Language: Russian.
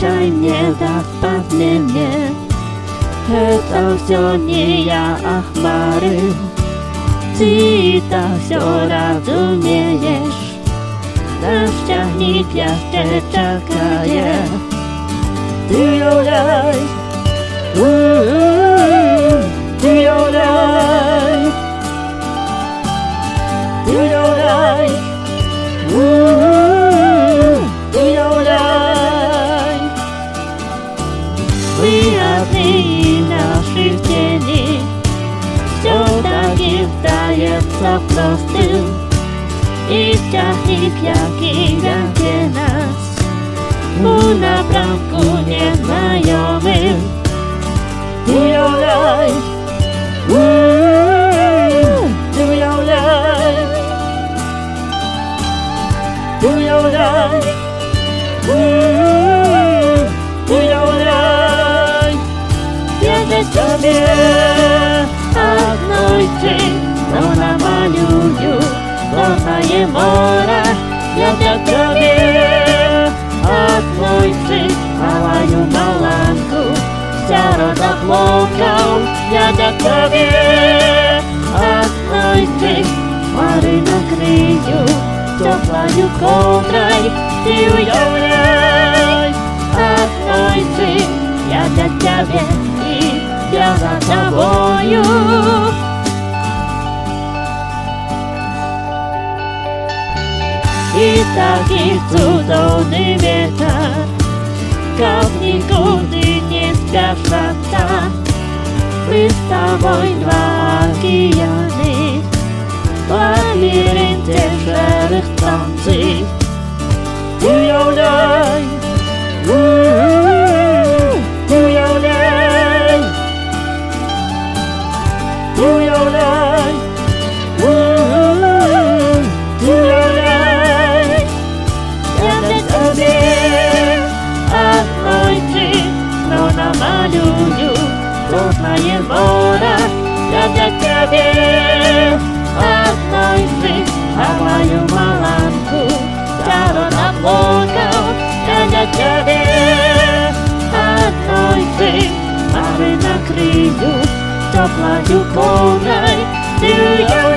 Прощай, не доспадни мне. Это все не я, а хмары. Ты-то все разумеешь. Нащадник jeszcze czekaje. Ty olej, ty olej, ty olej, ty olej. Wyjazdy naszych cieni, все таки вдается простым. I ściachnik jaki wielkie nas u naprawdę nieznajomym. Ty olej, ty olej, ty olej, ty olej. Wierzę sobie, a znojczy, to namaliuju. Doznaję mora, ja dla Ciebie, a Twój krzyk, małaju malanku, ściaro zapłakał, ja dla Ciebie, a Twój krzyk, mary na kryju, cioplaju kontraj, Ty ujolej, a Twój krzyk, ja dla Ciebie i ja za Tobою. И таких цудовный ветер, как никуда не спешатся. Мы с тобой два океаны, в лабиринте шерых станций. Ты olej, ты olej, ты olej. Doznaję mora, ja dla Ciebie, a Twój krzyk, małaju malanku, ściaro zapłakał, ja dla Ciebie, a Twój krzyk, mary na kryju, cioplaju konaj, Ty